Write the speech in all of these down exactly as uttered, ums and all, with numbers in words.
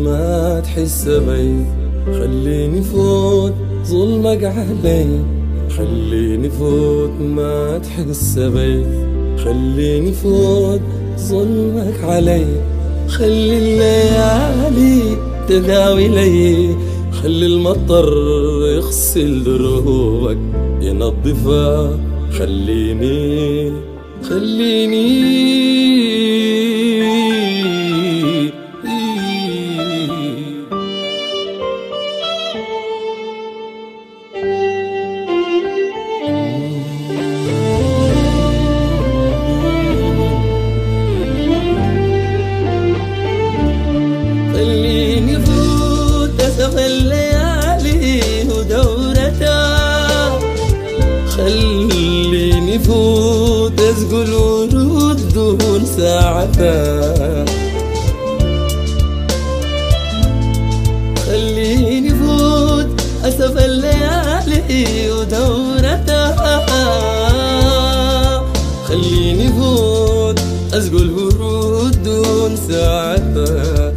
ما تحس بي، خليني فوت ظلمك علي، خليني فوت ما تحس بي، خليني فوت ظلمك علي، خلي الليالي تداوي لي، خلي المطر يغسل دروبك ينظفها، خليني خليني خليني فوت أسف الليالي ودورتها، خليني فوت أسقى الورود دون ساعتها، خليني فوت أسف الليالي ودورتها، خليني فوت أسقى الورود دون ساعتها،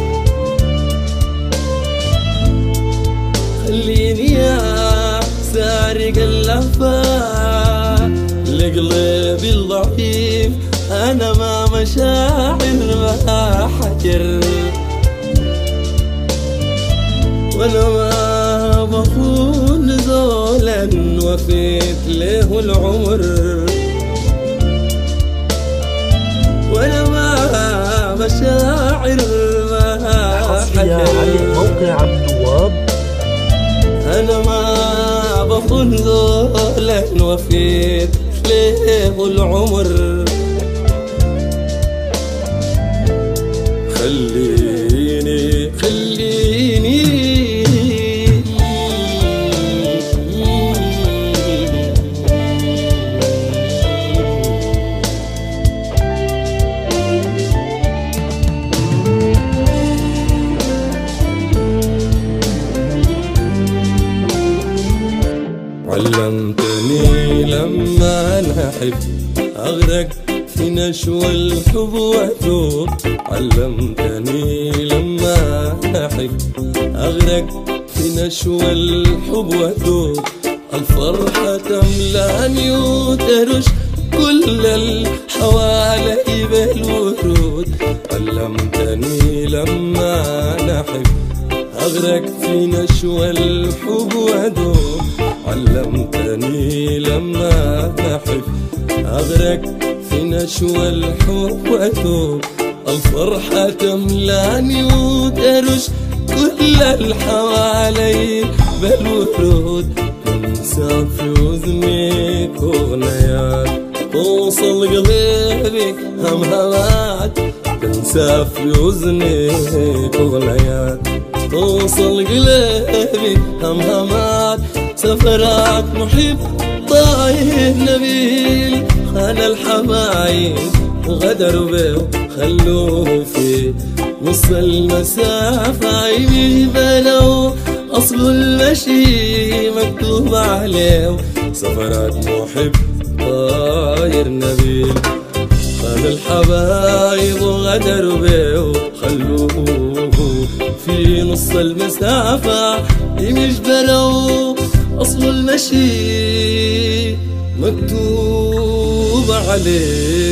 خليني يا سارق اللهفة لقلبي الضعيف، أنا ما مشاعر ما حجر، وأنا ما بخون زولا وفيت له العمر، وأنا ما مشاعر ما حجر. موقع عبد الوهاب. أنا ما بخون زولا وفيت له العمر، خليني خليني علمتني لما نحب أغرق في نشوى الحب وأتوب، علمتني لما أحب أغرق في نشوى الحب وأتوب، الفرحة تملأني وترش كل الحوالي بالورود، علمتني لما نحب أغرق في نشوى الحب وأدوب، علمتني لما أحب أغرق في نشوى الحب وأتوب، الفرحة تملاني وترش كل الحوالي بالورود، تنسى في أذنك أغنيات توصل قلبي همهمات، تنسى في أذنك أغنيات توصل قلبي همهمات، سفرات محب طاير نبيل، خان الحبايب وغدروا بيه خلوه في نص المسافة يبلوا، أصل المشي مكتوب عليه، سفرات محب طاير نبيل، خان الحبايب وغدروا بيه خلوه في نص المسافة يجبلوا، أصل المشي مكتوب عليه.